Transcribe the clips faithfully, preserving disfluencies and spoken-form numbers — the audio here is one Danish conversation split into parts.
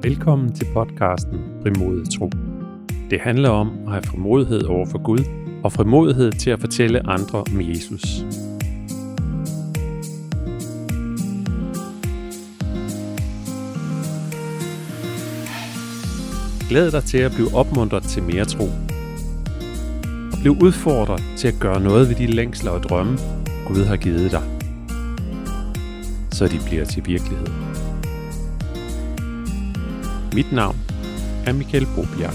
Velkommen til podcasten Frimodig Tro. Det handler om at have frimodighed over for Gud og frimodighed til at fortælle andre om Jesus. Glæd dig til at blive opmuntret til mere tro. Og bliv udfordret til at gøre noget ved de længsler og drømme, Gud har givet dig, så de bliver til virkelighed. Mit navn er Michael Bobjerg.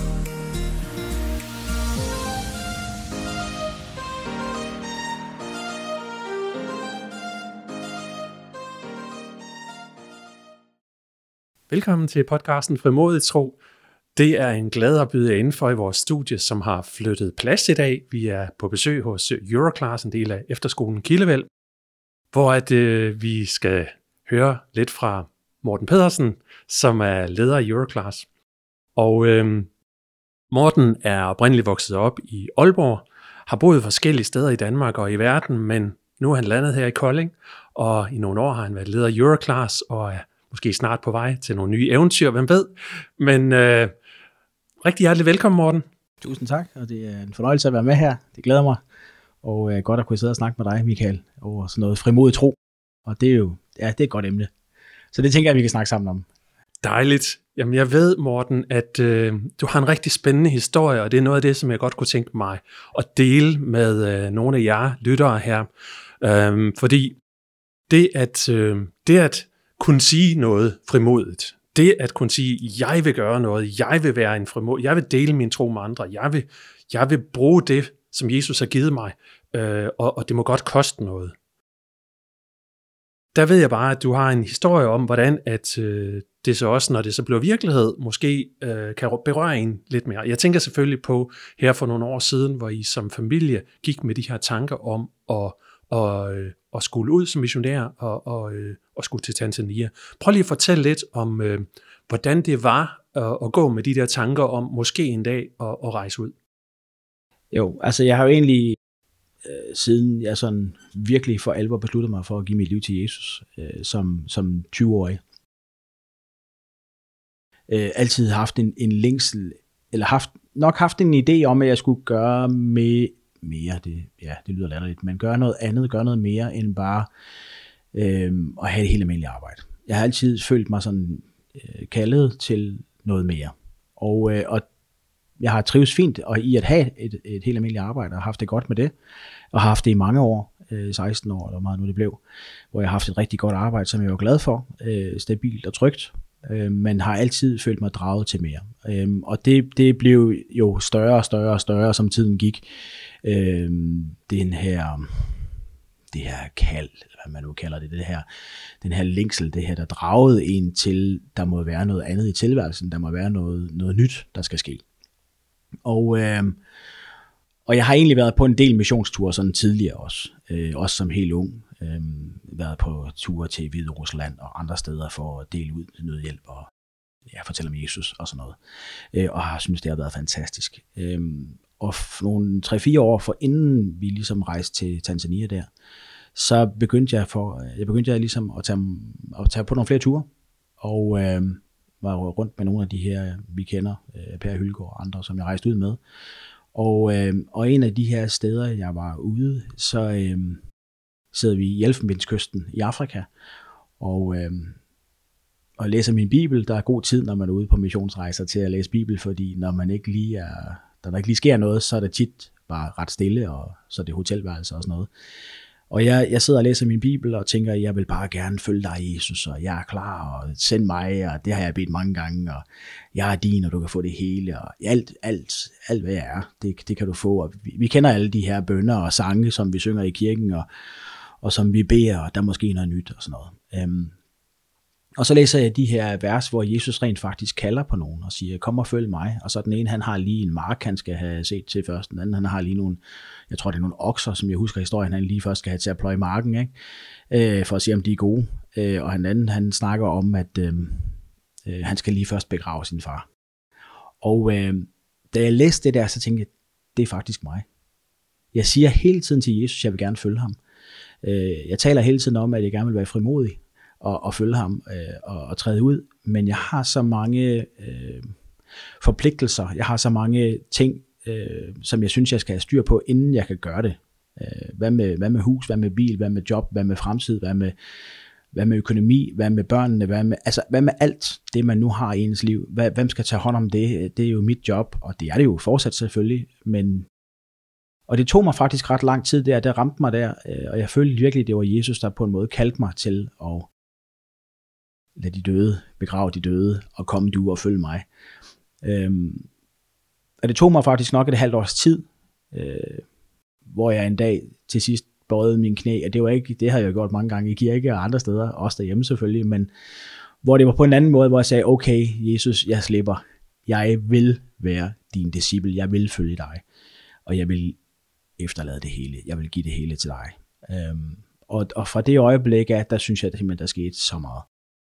Velkommen til podcasten Frimodig Tro. Det er en glæde at byde jer indenfor i vores studie, som har flyttet plads i dag. Vi er på besøg hos Euroclass, en del af efterskolen Kildevæld, hvor at, øh, vi skal høre lidt fra Morten Pedersen, som er leder i Euroclass. Og øh, Morten er oprindeligt vokset op i Aalborg, har boet forskellige steder i Danmark og i verden, men nu er han landet her i Kolding, og i nogle år har han været leder i Euroclass, og er måske snart på vej til nogle nye eventyr, hvem ved. Men øh, rigtig hjertelig velkommen, Morten. Tusind tak, og det er en fornøjelse at være med her. Det glæder mig, og øh, godt at kunne sidde og snakke med dig, Michael, over sådan noget frimodig tro. Og det er jo ja, det er et godt emne. Så det tænker jeg, vi kan snakke sammen om. Dejligt. Jamen jeg ved, Morten, at øh, du har en rigtig spændende historie, og det er noget af det, som jeg godt kunne tænke mig at dele med øh, nogle af jer lyttere her. Øhm, fordi det at, øh, det at kunne sige noget frimodigt, det at kunne sige, jeg vil gøre noget, jeg vil være en frimodig, jeg vil dele min tro med andre, jeg vil, jeg vil bruge det, som Jesus har givet mig, øh, og, og det må godt koste noget. Der ved jeg bare, at du har en historie om, hvordan at øh, det så også, når det så bliver virkelighed, måske øh, kan berøre en lidt mere. Jeg tænker selvfølgelig på her for nogle år siden, hvor I som familie gik med de her tanker om at, og, øh, at skulle ud som missionær og, og, øh, og skulle til Tanzania. Prøv lige at fortælle lidt om, øh, hvordan det var at, at gå med de der tanker om måske en dag at, at rejse ud. Jo, altså jeg har jo egentlig siden jeg sådan virkelig for alvor besluttede mig for at give mit liv til Jesus øh, som, som tyve-årig. Øh, altid haft en, en længsel, eller haft, nok haft en idé om, at jeg skulle gøre med, mere, det, ja, det lyder latterligt, men gøre noget andet, gøre noget mere, end bare øh, at have et helt almindeligt arbejde. Jeg har altid følt mig sådan øh, kaldet til noget mere. Og, øh, og jeg har trives fint og i at have et, et helt almindeligt arbejde, og haft det godt med det, og har haft det i mange år, øh, seksten år, eller hvor meget nu det blev, hvor jeg har haft et rigtig godt arbejde, som jeg var glad for, øh, stabilt og trygt, øh, men har altid følt mig draget til mere. Øh, og det, det blev jo større og større og større, som tiden gik. Øh, den her, det her kald, eller hvad man nu kalder det, det her, den her længsel, det her, der dragede en til, der må være noget andet i tilværelsen, der må være noget, noget nyt, der skal ske. Og, øh, og jeg har egentlig været på en del missionsture sådan tidligere også, øh, også som helt ung. Øh, været på ture til Hviderusland og andre steder for at dele ud nødhjælp og ja, fortælle om Jesus og sådan noget. Øh, og har synes det har været fantastisk. Øh, og nogle tre-fire år for inden vi ligesom rejste til Tanzania der, så begyndte jeg, for, jeg begyndte jeg ligesom at tage, at tage på nogle flere ture. Og øh, var rundt med nogle af de her, vi kender, Per Hylgaard og andre, som jeg rejste ud med. Og, øh, og en af de her steder, jeg var ude, så øh, sidder vi i Elfenbenskysten i Afrika, og, øh, og læser min bibel. Der er god tid, når man er ude på missionsrejser, til at læse bibel, fordi når man ikke lige er, der, der ikke lige sker noget, så er det tit bare ret stille, og så er det hotelværelser og sådan noget. Og jeg, jeg sidder og læser min bibel og tænker, jeg vil bare gerne følge dig, Jesus, og jeg er klar, og send mig, og det har jeg bedt mange gange, og jeg er din, og du kan få det hele, og alt, alt, alt hvad jeg er, det, det kan du få. Og vi, vi kender alle de her bønner og sange, som vi synger i kirken, og, og som vi beder, og der er måske noget nyt og sådan noget. Um, og så læser jeg de her vers, hvor Jesus rent faktisk kalder på nogen og siger, kom og følg mig. Og så den ene, han har lige en mark, han skal have set til først. Den anden, han har lige nogle, jeg tror det er nogle okser, som jeg husker historien, han lige først skal have til at pløje marken, ikke? Øh, for at se, om de er gode. Øh, og den anden, han snakker om, at øh, øh, han skal lige først begrave sin far. Og øh, da jeg læste det der, så tænkte jeg, det er faktisk mig. Jeg siger hele tiden til Jesus, jeg vil gerne følge ham. Øh, jeg taler hele tiden om, at jeg gerne vil være frimodig. at, at følge ham øh, og, og træde ud, men jeg har så mange øh, forpligtelser, jeg har så mange ting, øh, som jeg synes, jeg skal have styr på, inden jeg kan gøre det. Øh, hvad, med, hvad med hus, hvad med bil, hvad med job, hvad med fremtid, hvad med, hvad med økonomi, hvad med børnene, hvad med, altså, hvad med alt det, man nu har i ens liv? Hvad, hvem skal tage hånd om det? Det er jo mit job, og det er det jo fortsat selvfølgelig, men og det tog mig faktisk ret lang tid der, det ramte mig der, og jeg følte virkelig, det var Jesus, der på en måde kaldte mig til at lade de døde, begrave de døde, og komme du og følge mig. Øhm, og det tog mig faktisk nok et halvt års tid, øh, hvor jeg en dag til sidst bøjede mine knæ, og det var ikke, det har jeg gjort mange gange i kirke og andre steder, også derhjemme selvfølgelig, men hvor det var på en anden måde, hvor jeg sagde, okay, Jesus, jeg slipper, jeg vil være din disciple, jeg vil følge dig, og jeg vil efterlade det hele, jeg vil give det hele til dig. Øhm, og, og fra det øjeblik af, der synes jeg, at der skete så meget.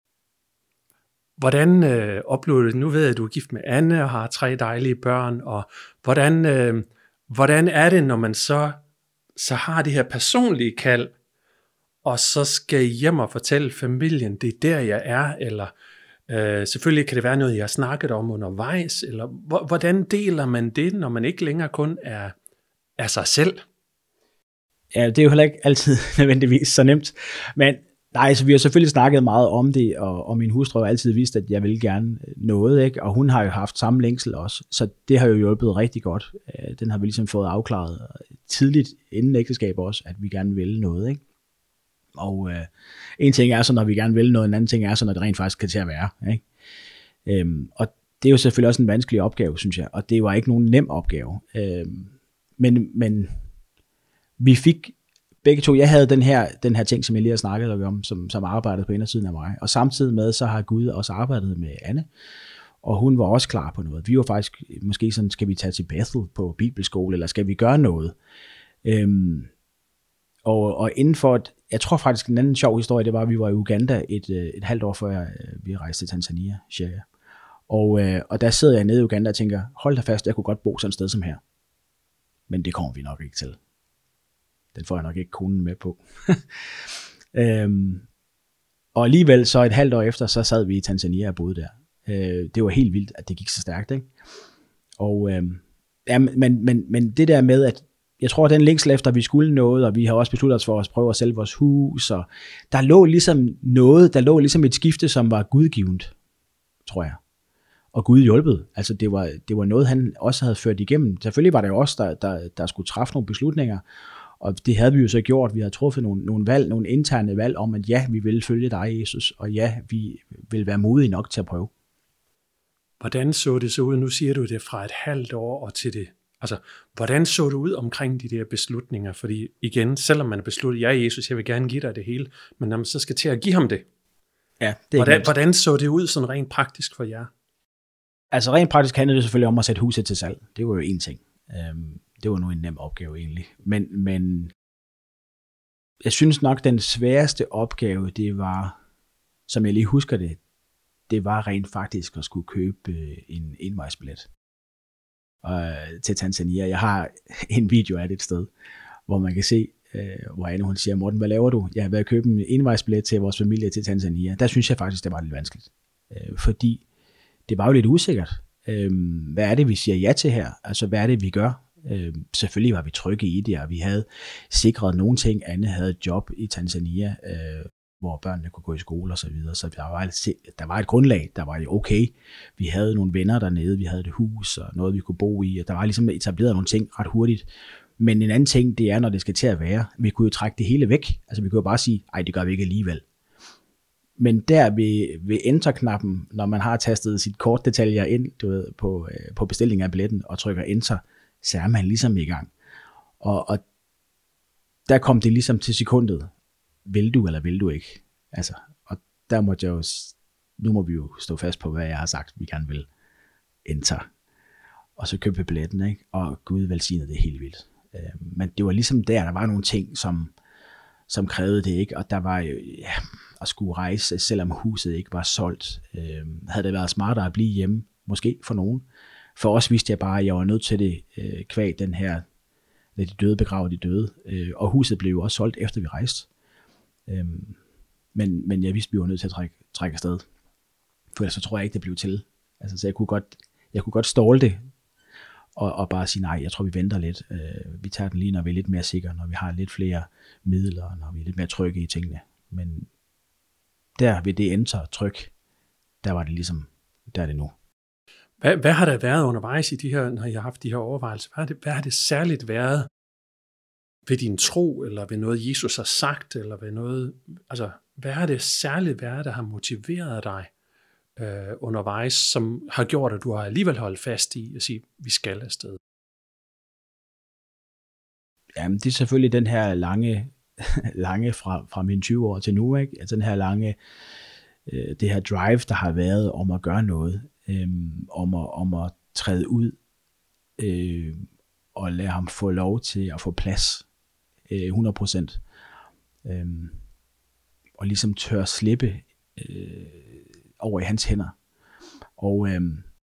Hvordan øh, oplevede du det? Nu ved jeg, at du er gift med Anne og har tre dejlige børn, og hvordan, øh, hvordan er det, når man så, så har det her personlige kald, og så skal I hjem og fortælle familien, det er der, jeg er, eller øh, selvfølgelig kan det være noget, jeg har snakket om undervejs, eller hvordan deler man det, når man ikke længere kun er, er sig selv? Ja, det er jo heller ikke altid nødvendigvis så nemt, men nej, så vi har selvfølgelig snakket meget om det, og, og min hustru har altid vidst, at jeg vil gerne noget, ikke? Og hun har jo haft samme længsel også, så det har jo hjulpet rigtig godt. Den har vi ligesom fået afklaret tidligt inden ægteskab også, at vi gerne vil noget, ikke? Og øh, en ting er så, når vi gerne vil noget, en anden ting er så, når det rent faktisk kan til at være, ikke? Øhm, og det er jo selvfølgelig også en vanskelig opgave, synes jeg, og det var ikke nogen nem opgave. Øhm, men, men vi fik begge to, jeg havde den her, den her ting, som jeg lige har snakket om, som, som arbejdede på indersiden af mig, og samtidig med, så har Gud også arbejdet med Anne, og hun var også klar på noget. Vi var faktisk, måske sådan, skal vi tage til Bethel på bibelskole, eller skal vi gøre noget? Øhm, og, og inden for, et, jeg tror faktisk, en anden sjov historie, det var, at vi var i Uganda et, et halvt år før vi rejste til Tanzania, cirka. Og, øh, og der sidder jeg nede i Uganda og tænker, hold da fast, jeg kunne godt bo sådan et sted som her. Men det kommer vi nok ikke til. Den får jeg nok ikke konen med på. øhm, og alligevel så et halvt år efter, så sad vi i Tanzania og boede der. Øh, det var helt vildt, at det gik så stærkt, ikke? Og øh, ja, men, men, men det der med, at jeg tror, at den længsel efter, vi skulle noget, og vi har også besluttet os for at prøve at sælge vores hus, og der lå ligesom noget, der lå ligesom et skifte, som var gudgivent, tror jeg. Og Gud hjulpede. Altså det var, det var noget, han også havde ført igennem. Selvfølgelig var det jo os, der, der, der skulle træffe nogle beslutninger, og det havde vi jo så gjort. Vi havde truffet nogle, nogle valg, nogle interne valg om, at ja, vi vil følge dig, Jesus, og ja, vi vil være modige nok til at prøve. Hvordan så det så ud? Nu siger du det fra et halvt år og til det. Altså, hvordan så det ud omkring de der beslutninger? Fordi igen, selvom man er besluttet, ja Jesus, jeg vil gerne give dig det hele, men når man så skal til at give ham det, ja, det er hvordan, hvordan så det ud sådan rent praktisk for jer? Altså rent praktisk handlede det selvfølgelig om at sætte huset til salg. Det var jo en ting. Øhm, det var nu en nem opgave egentlig. Men, men jeg synes nok, den sværeste opgave, det var, som jeg lige husker det, det var rent faktisk at skulle købe en envejsbillet øh, til Tanzania. Jeg har en video af det et sted, hvor man kan se, øh, hvor Anne hun siger, Morten, hvad laver du? Jeg har været at købe en envejsbillet til vores familie til Tanzania. Der synes jeg faktisk, det var lidt vanskeligt. Øh, fordi det var jo lidt usikkert. Øhm, hvad er det, vi siger ja til her? Altså, hvad er det, vi gør? Øhm, selvfølgelig var vi trygge i det, og vi havde sikret nogle ting. Anne havde et job i Tanzania, øh, hvor børnene kunne gå i skole og så videre, så der var, et, der var et grundlag, der var det okay. Vi havde nogle venner dernede, vi havde et hus og noget, vi kunne bo i, og der var ligesom etableret nogle ting ret hurtigt. Men en anden ting, det er, når det skal til at være, vi kunne jo trække det hele væk. Altså, vi kunne jo bare sige, ej, det gør vi ikke alligevel. Men der ved, ved enter-knappen, når man har tastet sit kortdetaljer ind du ved, på, øh, på bestillingen af billetten og trykker enter, så er man ligesom i gang. Og, og der kom det ligesom til sekundet. Vil du eller vil du ikke? Altså, og der måtte jeg jo, nu må vi jo stå fast på, hvad jeg har sagt, vi gerne vil. Enter. Og så købte billetten, ikke? Og Gud velsignede det helt vildt. Øh, men det var ligesom der, der var nogle ting, som, som krævede det, ikke? Og der var jo, ja, at skulle rejse, selvom huset ikke var solgt. Øh, havde det været smartere at blive hjemme, måske for nogen. For os vidste jeg bare, at jeg var nødt til det øh, kvæg den her, lad de døde begrave de døde. Øh, og huset blev jo også solgt, efter vi rejste. Øh, men, men jeg vidste, vi var nødt til at trække, trække afsted. For ellers så tror jeg ikke, det blev til. Altså, så jeg kunne godt, jeg kunne godt ståle det, og, og bare sige, nej, jeg tror, vi venter lidt. Øh, vi tager den lige, når vi er lidt mere sikre, når vi har lidt flere midler, når vi er lidt mere trygge i tingene. Men der ved det enter-tryk, der var det ligesom, der er det nu. Hvad, hvad har der været undervejs i de her, når I har haft de her overvejelser? Hvad har det, hvad har det særligt været ved din tro, eller ved noget, Jesus har sagt, eller ved noget, altså, hvad har det særligt været, der har motiveret dig øh, undervejs, som har gjort, at du har alligevel holdt fast i at sige, vi skal afsted? Jamen, det er selvfølgelig den her lange, lange fra, fra mine tyve år til nu, ikke? Altså den her lange, øh, det her drive, der har været om at gøre noget, øh, om, at, om at træde ud, øh, og lade ham få lov til at få plads, øh, hundrede procent. Øh, og ligesom tør slippe øh, over i hans hænder. Og, øh,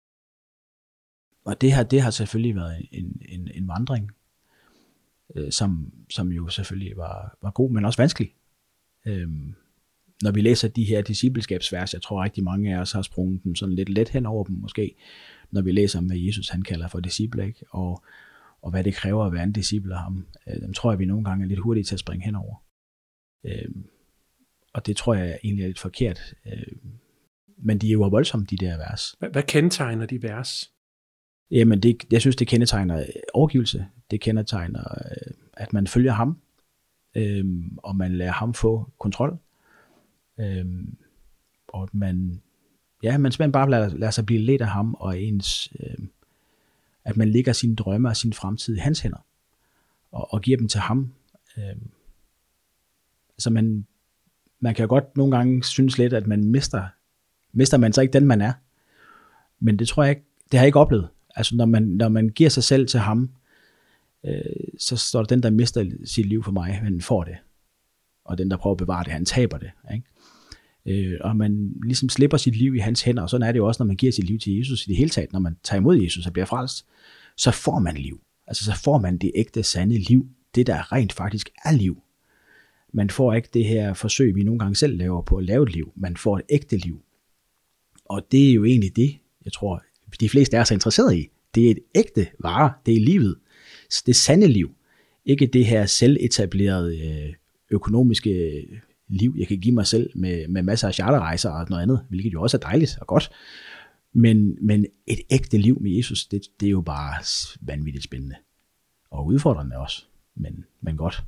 og det her, det har selvfølgelig været en, en, en vandring, øh, som, som jo selvfølgelig var, var god, men også vanskelig. Øh, når vi læser de her discipleskabsvers, jeg tror rigtig mange af os har sprunget dem sådan lidt let hen over dem måske, når vi læser om, hvad Jesus han kalder for disciple, ikke? Og, og hvad det kræver at være en disciple af ham. Øh, dem tror jeg, vi nogle gange er lidt hurtige til at springe henover. Øh, og det tror jeg egentlig er lidt forkert. Øh, men de er jo voldsomme, de der vers. Hvad, hvad kendetegner de vers? Jamen, det, jeg synes, det kendetegner overgivelse. Det kendetegner, at man følger ham, øh, og man lader ham få kontrol. Øh, og man, ja, man simpelthen bare lader, lader sig blive ledt af ham, og ens, øh, at man lægger sine drømme og sin fremtid i hans hænder, og, og giver dem til ham. Øh, så man, man kan godt nogle gange synes lidt, at man mister, mister man så ikke den, man er. Men det tror jeg ikke, det har jeg ikke oplevet. Altså når man, når man giver sig selv til ham, øh, så står der den, der mister sit liv for mig, han får det. Og den, der prøver at bevare det, han taber det. Ikke? Øh, og man ligesom slipper sit liv i hans hænder, og sådan er det jo også, når man giver sit liv til Jesus i det hele taget. Når man tager imod Jesus og bliver frelst, så får man liv. Altså så får man det ægte, sande liv. Det, der rent faktisk er liv. Man får ikke det her forsøg, vi nogle gange selv laver på at lave et liv. Man får et ægte liv. Og det er jo egentlig det, jeg tror, de fleste er så interesseret i. Det er et ægte vare. Det er livet. Det sande liv. Ikke det her selvetablerede økonomiske liv, jeg kan give mig selv med, med masser af charterrejser og noget andet, hvilket jo også er dejligt og godt. Men, men et ægte liv med Jesus, det, det er jo bare vanvittigt spændende. Og udfordrende også, men, men godt.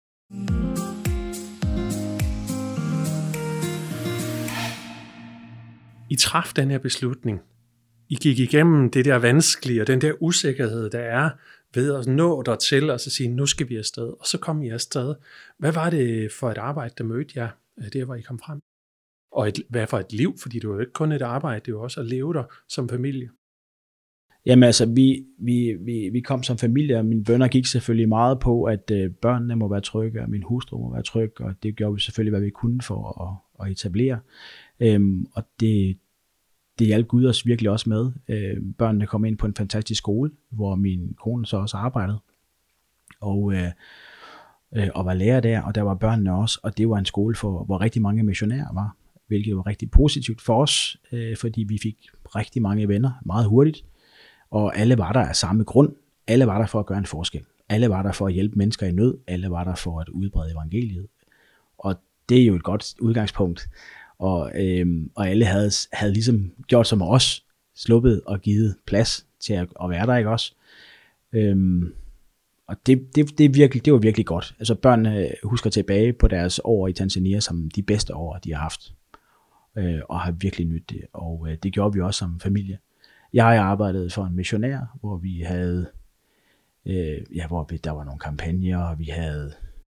I traf den her beslutning. I gik igennem det der vanskelige, og den der usikkerhed, der er ved at nå dertil, og så sige, nu skal vi afsted. Og så kom I afsted. Hvad var det for et arbejde, der mødte jer, der hvor I kom frem? Og et, hvad for et liv? Fordi det var jo ikke kun et arbejde, det var også at leve der som familie. Jamen altså, vi, vi, vi, vi kom som familie, og mine bønner gik selvfølgelig meget på, at øh, børnene må være trygge, og min hustru må være tryg, og det gjorde vi selvfølgelig, hvad vi kunne for at, at etablere. Øhm, og det, det hjalp Gud os virkelig også med. Øhm, børnene kom ind på en fantastisk skole, hvor min kone så også arbejdede, og, øh, øh, og var lærer der, og der var børnene også, og det var en skole, for, hvor rigtig mange missionærer var, hvilket var rigtig positivt for os, øh, fordi vi fik rigtig mange venner meget hurtigt, og alle var der af samme grund. Alle var der for at gøre en forskel. Alle var der for at hjælpe mennesker i nød. Alle var der for at udbrede evangeliet. Og det er jo et godt udgangspunkt. Og, øhm, og alle havde, havde ligesom gjort som os, sluppet og givet plads til at, at være der, ikke også? Øhm, og det, det, det, virkelig, det var virkelig godt. Altså børnene husker tilbage på deres år i Tanzania som de bedste år, de har haft. Øh, og har virkelig nydt det. Og øh, det gjorde vi også som familie. Jeg arbejdede for en missionær, hvor vi havde, øh, ja, hvor vi, der var nogle kampagner, og vi havde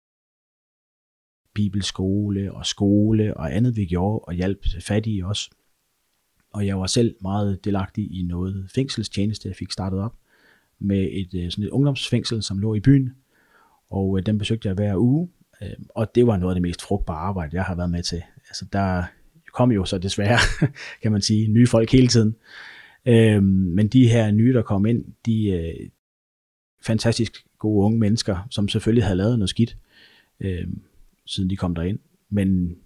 bibelskole og skole og andet, vi gjorde, og hjalp fattige også. Og jeg var selv meget delagtig i noget fængselstjeneste, jeg fik startet op med et, sådan et ungdomsfængsel, som lå i byen, og øh, den besøgte jeg hver uge, øh, og det var noget af det mest frugtbare arbejde, jeg har været med til. Altså der kom jo så desværre, kan man sige, nye folk hele tiden. Øhm, men de her nye, der kom ind, de øh, fantastisk gode unge mennesker, som selvfølgelig havde lavet noget skidt, øh, siden de kom derind. Men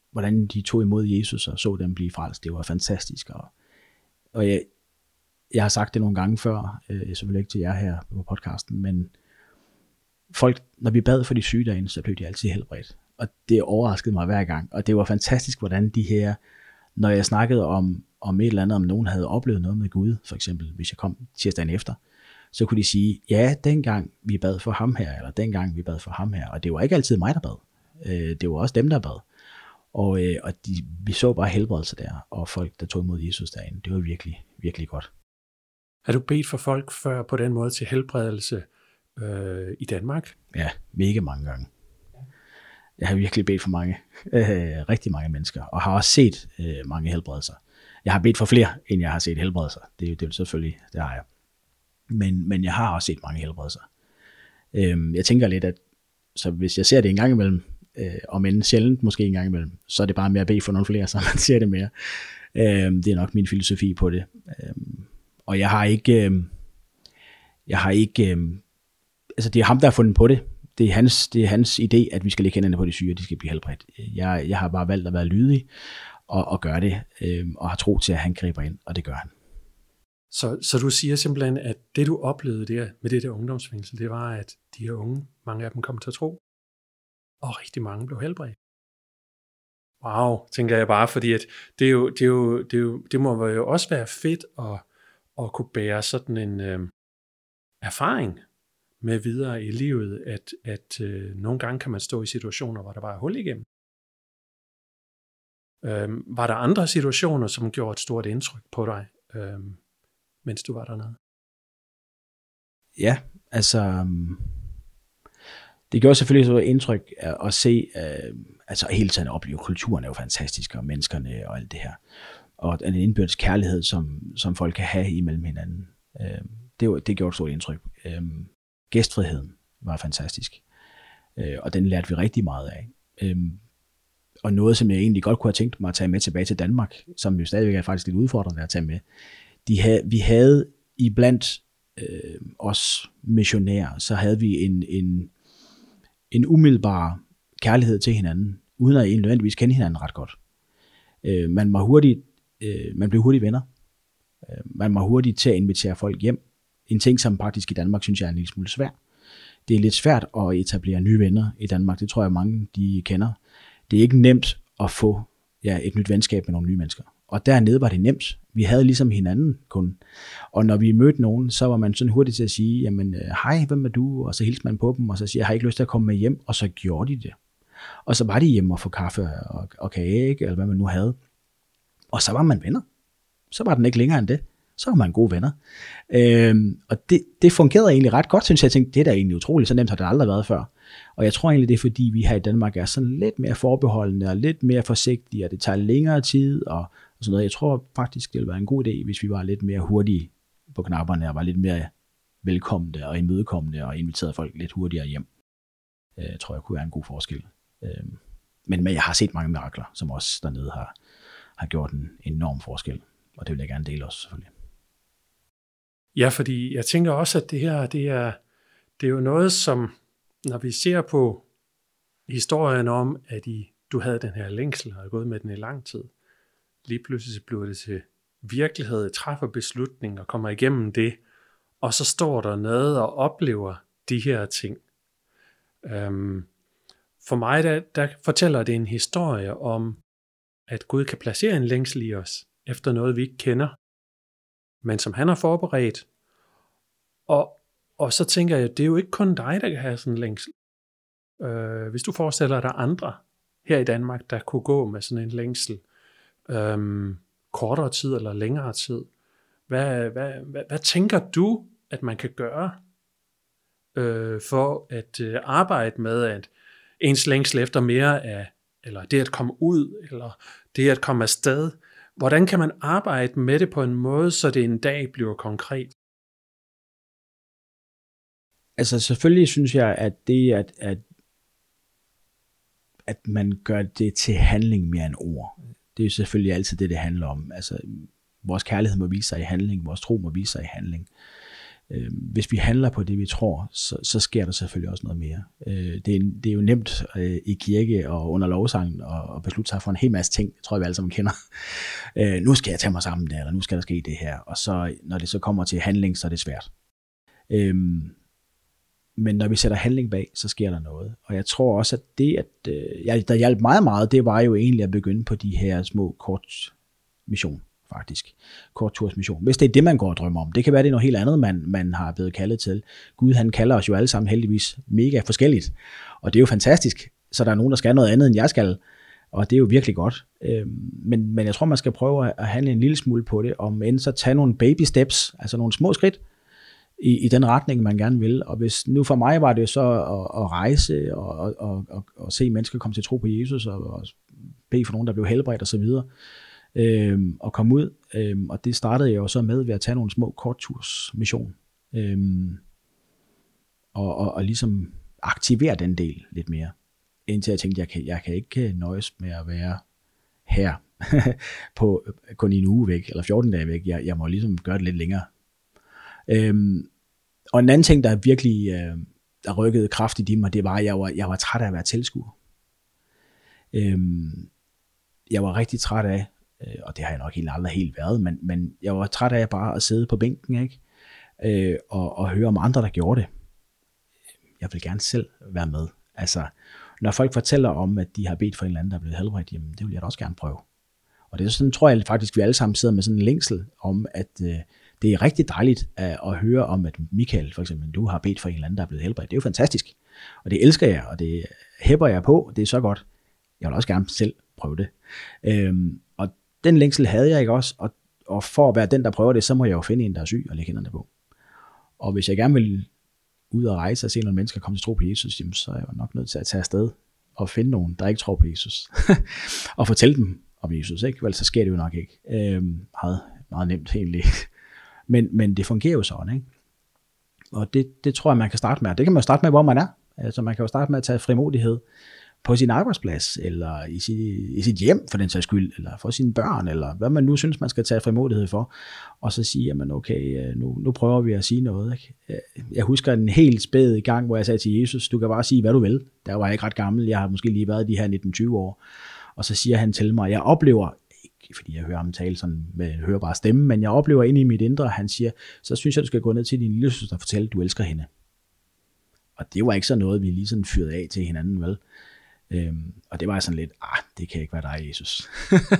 hvordan de tog imod Jesus og så dem blive frelst. Det var fantastisk. Og, og jeg, jeg har sagt det nogle gange før, øh, selvfølgelig ikke til jer her på podcasten, men folk, når vi bad for de syge derinde, så blev de altid helbredt. Og det overraskede mig hver gang. Og det var fantastisk, hvordan de her, når jeg snakkede om, om et eller andet, om nogen havde oplevet noget med Gud, for eksempel, hvis jeg kom tirsdagen efter, så kunne de sige, ja, dengang vi bad for ham her, eller dengang vi bad for ham her. Og det var ikke altid mig, der bad. Øh, det var også dem, der bad. Og, øh, og de, vi så bare helbredelse der, og folk, der tog imod Jesus derinde. Det var virkelig, virkelig godt. Har du bedt for folk før på den måde til helbredelse øh, i Danmark? Ja, mega mange gange. Jeg har virkelig bedt for mange, øh, rigtig mange mennesker, og har også set øh, mange helbredelser. Jeg har bedt for flere, end jeg har set helbredelser. Det, det er selvfølgelig, det har jeg. Men, men jeg har også set mange helbredelser. Øh, jeg tænker lidt, at så hvis jeg ser det en gang imellem, øh, om end sjældent måske en gang imellem, så er det bare med at bede for nogle flere, så man ser det mere. Øh, det er nok min filosofi på det. Øh, og jeg har ikke, øh, jeg har ikke, øh, altså det er ham, der har fundet på det. Det er hans, det er hans idé, at vi skal lægge hænderne på de syge, og de skal blive helbredt. Jeg, jeg har bare valgt at være lydig og, og gøre det, øh, og har tro til, at han griber ind, og det gør han. Så, så du siger simpelthen, at det du oplevede der med det der ungdomsfængsel, det var, at de her unge, mange af dem kom til at tro, og rigtig mange blev helbredt. Wow, tænker jeg bare, fordi at det, er jo, det, er jo, det, er jo, det må jo også være fedt at, at kunne bære sådan en øh, erfaring med videre i livet, at, at øh, nogle gange kan man stå i situationer, hvor der bare er hul igennem. Øhm, var der andre situationer, som gjorde et stort indtryk på dig, øhm, mens du var dernede? Ja, altså det gjorde selvfølgelig et indtryk at, at se, øh, altså hele tiden opleve, kulturen er jo fantastisk, og menneskerne og alt det her, og den indbyrdes kærlighed, som, som folk kan have imellem hinanden. Øh, det, det gjorde et stort indtryk. Øh, Gæstfriheden var fantastisk, øh, og den lærte vi rigtig meget af. Øhm, og noget, som jeg egentlig godt kunne have tænkt mig at tage med tilbage til Danmark, som jo stadigvæk er faktisk lidt udfordrende at tage med. De havde, vi havde iblandt øh, os missionærer, så havde vi en, en, en umiddelbar kærlighed til hinanden, uden at egentlig nødvendigvis kende hinanden ret godt. Øh, man, var hurtigt, øh, man blev hurtigt venner. Øh, man var hurtigt til at invitere folk hjem. En ting, som faktisk i Danmark, synes jeg er en lille smule svært. Det er lidt svært at etablere nye venner i Danmark. Det tror jeg, mange de kender. Det er ikke nemt at få ja, et nyt venskab med nogle nye mennesker. Og dernede var det nemt. Vi havde ligesom hinanden kun. Og når vi mødte nogen, så var man sådan hurtigt til at sige, jamen, hej, hvem er du? Og så hilste man på dem, og så siger, jeg har ikke lyst til at komme med hjem. Og så gjorde de det. Og så var de hjemme og få kaffe og, og kage, eller hvad man nu havde. Og så var man venner. Så var den ikke længere end det. Så var man gode venner. Øhm, og det, det fungerede egentlig ret godt, synes jeg. Jeg tænkte, det er da egentlig utroligt, så nemt har det aldrig været før. Og jeg tror egentlig, det er fordi, vi her i Danmark er sådan lidt mere forbeholdende og lidt mere forsigtige, og det tager længere tid og, og sådan noget. Jeg tror faktisk, det ville være en god idé, hvis vi var lidt mere hurtige på knapperne og var lidt mere velkomne og imødekommende og inviterede folk lidt hurtigere hjem. Jeg tror, jeg kunne være en god forskel. Øhm, men, men jeg har set mange mirakler, som også dernede har, har gjort en enorm forskel. Og det vil jeg gerne dele også, selvfølgelig. Ja, fordi jeg tænker også, at det her, det er, det er jo noget, som, når vi ser på historien om, at I, du havde den her længsel, og har gået med den i lang tid, lige pludselig bliver det til virkelighed, træffer beslutninger, kommer igennem det, og så står der nede og oplever de her ting. Øhm, for mig, der, der fortæller det en historie om, at Gud kan placere en længsel i os, efter noget, vi ikke kender, men som han har forberedt. Og, og så tænker jeg, det er jo ikke kun dig, der kan have sådan en længsel. Øh, hvis du forestiller dig andre her i Danmark, der kunne gå med sådan en længsel, øh, kortere tid eller længere tid, hvad, hvad, hvad, hvad tænker du, at man kan gøre øh, for at øh, arbejde med, at ens længsel efter mere af, eller det at komme ud, eller det at komme afsted, hvordan kan man arbejde med det på en måde, så det en dag bliver konkret? Altså selvfølgelig synes jeg, at det at, at, at man gør det til handling mere end ord. Det er jo selvfølgelig altid det, det handler om. Altså vores kærlighed må vise sig i handling, vores tro må vise sig i handling. Øh, hvis vi handler på det, vi tror, så, så sker der selvfølgelig også noget mere. Øh, det, er, det er jo nemt øh, i kirke og under lovsangen og, og beslutte sig for en hel masse ting, det tror jeg, vi alle sammen kender. Øh, nu skal jeg tage mig sammen der, eller nu skal der ske det her. Og så, når det så kommer til handling, så er det svært. Øh, men når vi sætter handling bag, så sker der noget. Og jeg tror også, at det, at, øh, jeg, der hjalp meget meget, det var jo egentlig at begynde på de her små kort mission. Faktisk. Korttursmission. Hvis det er det, man går og drømmer om. Det kan være, det er noget helt andet, man, man har blevet kaldet til. Gud, han kalder os jo alle sammen heldigvis mega forskelligt. Og det er jo fantastisk. Så der er nogen, der skal noget andet, end jeg skal. Og det er jo virkelig godt. Men, men jeg tror, man skal prøve at handle en lille smule på det, om end så tage nogle baby steps, altså nogle små skridt, i, i den retning, man gerne vil. Og hvis nu for mig var det så at, at rejse og, og, og, og se mennesker komme til tro på Jesus, og, og bede for nogen, der blev helbredt osv., Øhm, og komme ud, øhm, og det startede jeg jo så med ved at tage nogle små kortturs mission, øhm, og, og, og ligesom aktivere den del lidt mere, indtil jeg tænkte, jeg kan, jeg kan ikke nøjes med at være her på kun en uge væk, eller fjorten dage væk, jeg, jeg må ligesom gøre det lidt længere. Øhm, og en anden ting, der virkelig øh, der rykkede kraftigt i mig, det var, at jeg var, jeg var træt af at være tilskuer. Øhm, jeg var rigtig træt af, og det har jeg nok helt aldrig helt været, men, men jeg var træt af bare at sidde på bænken, ikke? Øh, og, og høre om andre, der gjorde det. Jeg vil gerne selv være med. Altså, når folk fortæller om, at de har bedt for en eller anden, der er blevet helbredt, jamen det vil jeg da også gerne prøve. Og det er sådan, tror jeg faktisk, vi alle sammen sidder med sådan en længsel om, at øh, det er rigtig dejligt at, at høre om, at Michael for eksempel, du har bedt for en eller anden, der er blevet helbredt. Det er jo fantastisk. Og det elsker jeg, og det hæpper jeg på. Det er så godt. Jeg vil også gerne selv prøve det. Øhm, og den længsel havde jeg ikke også, og, og for at være den, der prøver det, så må jeg jo finde en, der er syg, og lægge hænderne på. Og hvis jeg gerne vil ud og rejse og se nogle mennesker komme til tro på Jesus, jamen, så er jeg jo nok nødt til at tage afsted og finde nogen, der ikke tror på Jesus. Og fortælle dem om Jesus, ikke? Vel, så sker det jo nok ikke. Øhm, meget, meget nemt egentlig. Men, men det fungerer jo sådan, ikke? Og det, det tror jeg, man kan starte med. Det kan man jo starte med, hvor man er. Altså man kan jo starte med at tage frimodighed på sin arbejdsplads, eller i sit, i sit hjem for den sags skyld, eller for sine børn, eller hvad man nu synes, man skal tage frimodighed for, og så sige, jamen okay, nu, nu prøver vi at sige noget. Ikke? Jeg husker en helt spæd gang, hvor jeg sagde til Jesus, du kan bare sige, hvad du vil. Der var jeg ikke ret gammel, jeg har måske lige været de her nitten tyve år, og så siger han til mig, jeg oplever, ikke fordi jeg hører ham tale sådan med en hørbar stemme, men jeg oplever inde i mit indre, han siger, så synes jeg, du skal gå ned til din lille søster og fortælle, at du elsker hende. Og det var ikke så noget, vi lige sådan fyrede af til hinanden, vel? Øhm, og det var sådan lidt, ah, det kan ikke være dig, Jesus.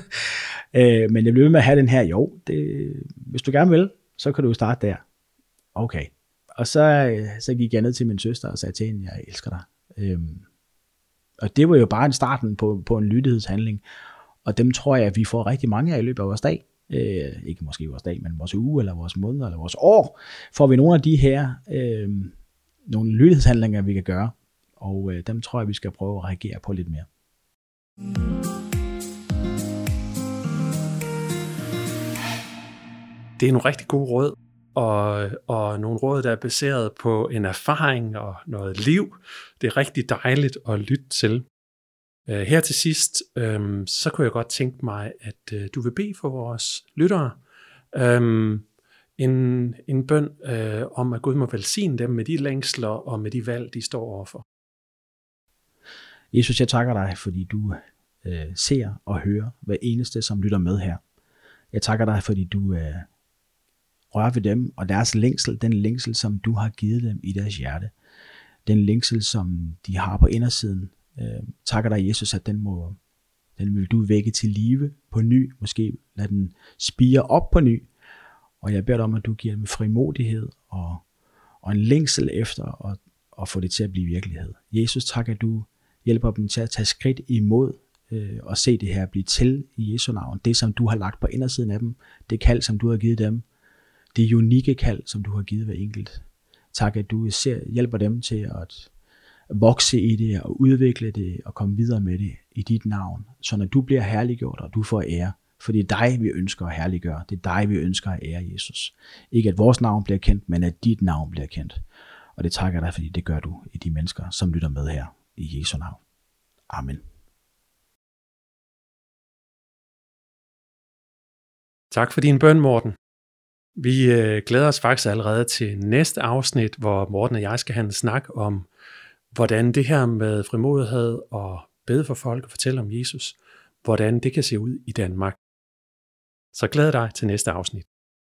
øh, men jeg blev ved med at have den her, jo, det, hvis du gerne vil, så kan du starte der. Okay. Og så, så gik jeg ned til min søster og sagde til hende, jeg elsker dig. Øhm, og det var jo bare en starten på, på en lydighedshandling. Og dem tror jeg, at vi får rigtig mange af i løbet af vores dag. Øh, ikke måske vores dag, men vores uge, eller vores måned, eller vores år. Får vi nogle af de her, øh, nogle lydighedshandlinger, vi kan gøre. Og øh, dem tror jeg, vi skal prøve at reagere på lidt mere. Det er nogle rigtig gode råd, og, og nogle råd, der er baseret på en erfaring og noget liv. Det er rigtig dejligt at lytte til. Uh, her til sidst, um, så kunne jeg godt tænke mig, at uh, du vil bede for vores lyttere. Um, en, en bøn uh, om, at Gud må velsigne dem med de længsler og med de valg, de står overfor. Jesus, jeg takker dig, fordi du øh, ser og hører hver eneste, som lytter med her. Jeg takker dig, fordi du øh, rører ved dem, og deres længsel, den længsel, som du har givet dem i deres hjerte. Den længsel, som de har på indersiden. Øh, takker dig, Jesus, at den, må, den vil du vække til live på ny. Måske lad den spire op på ny. Og jeg beder dig om, at du giver dem frimodighed og, og en længsel efter at, at få det til at blive virkelighed. Jesus, tak, at du hjælper dem til at tage skridt imod øh, og se det her blive til i Jesu navn. Det, som du har lagt på indersiden af dem, det kald, som du har givet dem, det unikke kald, som du har givet hver enkelt. Tak, at du ser, hjælper dem til at vokse i det og udvikle det og komme videre med det i dit navn, så når du bliver herliggjort og du får ære, for det er dig, vi ønsker at herliggøre. Det er dig, vi ønsker at ære, Jesus. Ikke at vores navn bliver kendt, men at dit navn bliver kendt. Og det takker dig, fordi det gør du i de mennesker, som lytter med her. I Jesu navn. Amen. Tak for din bøn, Morten. Vi øh, glæder os faktisk allerede til næste afsnit, hvor Morten og jeg skal have en snak om, hvordan det her med frimodighed og bede for folk og fortælle om Jesus, hvordan det kan se ud i Danmark. Så glæd dig til næste afsnit.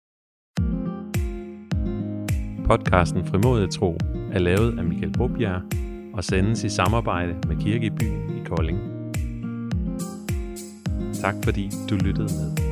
Podcasten Frimodig Tro er lavet af Michael Bobjerg og sendes i samarbejde med Kirkebyen i Kolding. Tak fordi du lyttede med.